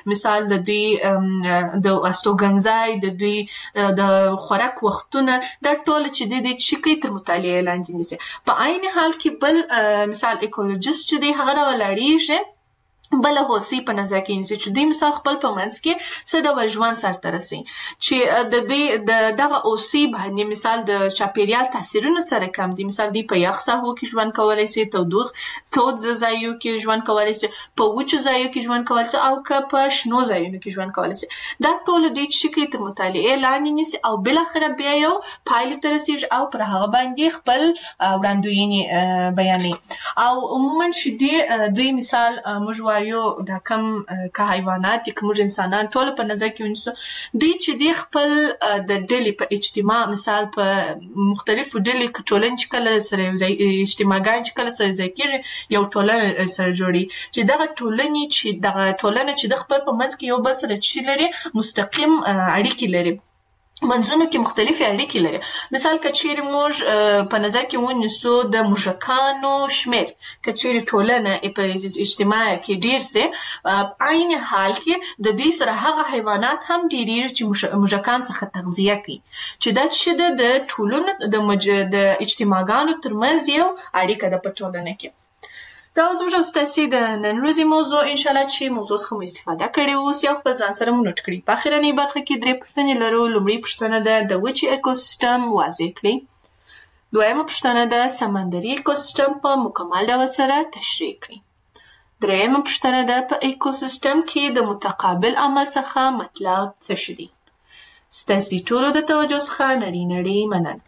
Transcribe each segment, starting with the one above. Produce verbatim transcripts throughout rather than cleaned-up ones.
مثال د دوی د استوګنځای، د دوی د خوراک وختونه، دا ټول چې د دې چې کوي تر مطالعې لاندې نیسي. په عین حال کې بل مثال ایکولوژیست چې دی هغه راولاړېږي بل هوسي په نظر کې نیسي چې دوی مثال خپل په منځ کې څه ډول ژوند سرته رسوي، چې د دوی د دغه اوسي باندې مثال د چاپیریال تاثیرونه سره کم دي. مثال دوی په یخ ساحو کې ژوند کولی شي، تودوخ تود ځایو کې ژوند کولی شي، په وچو ځایو کې ژوند کولی شي، او که په شنو ځایونو کې ژوند کولی شي. دا ټول دوی چې کوي تر مطالعې لاندې نیسي او بالاخره بیا یو پایلې ته رسېږي او پر هغه باندې خپل وړاندوینې بیانوي. او عموما چې دوی مثال موږ یو دا کم که حیوانات یا که موږ انسانان ټول په نظر کې ونیسو، دوی چې دی خپل د ډلې په اجتماع مثال په مختلفو ډلې ټولنې چې کله سره یو ځای اجتماعګان چې کله سره یو ځای کېږي یو ټولنه سره جوړي، چې دغه ټولنې چې دغه ټولنه چې د خپل په منځ کې یو بل سره چې لري مستقیم اړیکې لري، منځونو کې مختلفې اړیکې لري. مثال که چیرې موږ په نظر کې ونیسو د موږکانو شمېر که چیرې ټولنه په اجتماع کې ډېر سي، عین حال کې د دې سره هغه حیوانات هم ډېرېږي چې موږکان څخه تغذیه کوي، چې دا چې د ټولنو د اجتماعګانو ترمنځ یو اړیکه ده په ټولنه کې. دا زموږ او ستاسې د نن ورځې موضوع انشاءالله چې موضوع څخه مو استفاده کړې اوس یا خپل ځان سره مو نوټ کړي. په اخرنۍ برخه کې درې پوښتنې لرو. لومړۍ پوښتنه ده د وچې اکوسیستم واضح کړئ. دویمه پوښتنه ده سمندري اکوسیستم په مکمل ډول سره تشریح کړئ. دریمه پوښتنه ده په اکوسیستم کې د متقابل عمل څخه مطلب څه شی دی. ستاسې ټولو د توجه څخه نړۍ نړۍ مننه.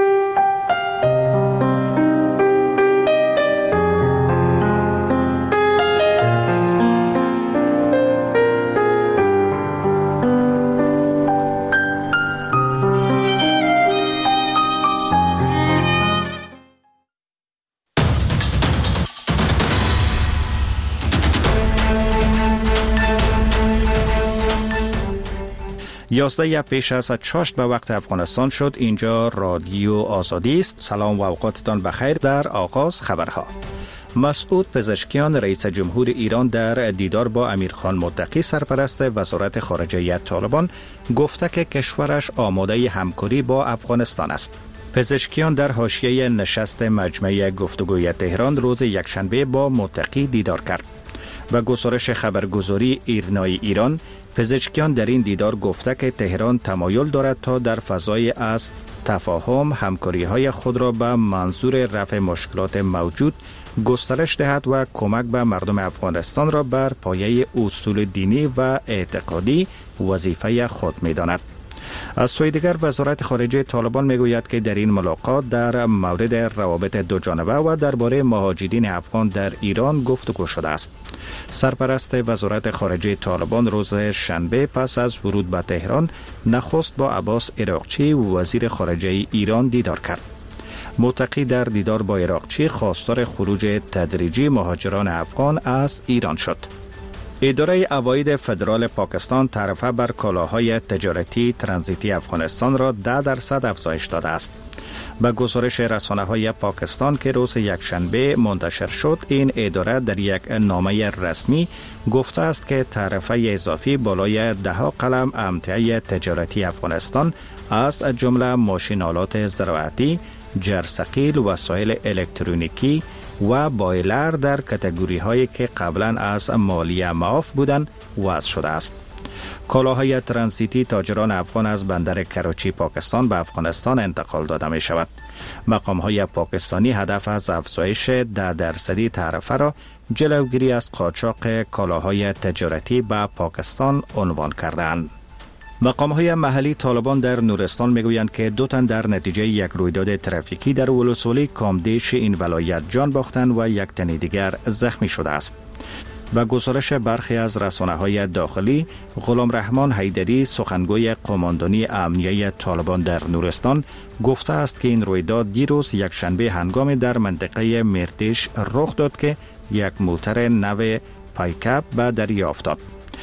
یازده یا پیش از چاشت به وقت افغانستان شد. اینجا رادیو آزادی است. سلام و اوقاتتان بخیر. در آغاز خبرها. مسعود پزشکیان رئیس جمهور ایران در دیدار با امیرخان متقی سرپرست وزارت خارجه طالبان گفته که کشورش آماده همکاری با افغانستان است. پزشکیان در حاشیه نشست مجمع گفتگوی تهران روز یکشنبه با متقی دیدار کرد. و گزارش خبرگزاری ایرنای ایران، پزشکیان در این دیدار گفته که تهران تمایل دارد تا در فضای از تفاهم همکاری‌های خود را به منظور رفع مشکلات موجود گسترش دهد و کمک به مردم افغانستان را بر پایه اصول دینی و اعتقادی وظیفه خود می‌داند. از سوی دیگر وزارت خارجه طالبان میگوید که در این ملاقات در مورد روابط دو جانبه و درباره مهاجرین افغان در ایران گفتگو شده است. سرپرست وزارت خارجه طالبان روز شنبه پس از ورود به تهران نخست با عباس عراقچی وزیر خارجه ایران دیدار کرد. متقی در دیدار با عراقچی خواستار خروج تدریجی مهاجران افغان از ایران شد. اداره عواید فدرال پاکستان تعرفه بر کالاهای تجارتی ترانزیتی افغانستان را ده درصد افزایش داده است. به گزارش رسانه‌های پاکستان که روز یکشنبه منتشر شد، این اداره در یک نامه رسمی گفته است که تعرفه اضافی بالای ده قلم امتیاز تجارتی افغانستان از جمله ماشین‌آلات زراعتی، جرثقیل، وسایل الکترونیکی و بایلر در کاتگوری هایی که قبلا از مالیه معاف بودند وضع شده است. کالاهای ترانزیتی تاجران افغان از بندر کراچی پاکستان به افغانستان انتقال داده می شود. مقام های پاکستانی هدف از افزایش ده درصدی تعرفه را جلوگیری از قاچاق کالاهای تجارتی به پاکستان عنوان کردند. مقام‌های محلی طالبان در نورستان میگویند که دو تن در نتیجه یک رویداد ترافیکی در ولسوالی کامدیش این ولایت جان باختند و یک تن دیگر زخمی شده است. به گزارش برخی از رسانه‌های داخلی، غلام رحمان حیدری سخنگوی قماندانی امنیه طالبان در نورستان گفته است که این رویداد دیروز یک شنبه هنگامی در منطقه مردیش رخ داد که یک موتر نو پایکاپ به دریا افتاد.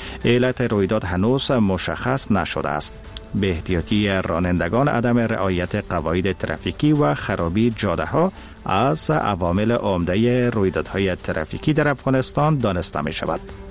علت رویداد هنوز مشخص نشده است. به احتیاطی رانندگان عدم رعایت قواعد ترافیکی و خرابی جاده ها از عوامل عمده رویدادهای ترافیکی در افغانستان دانسته می شود.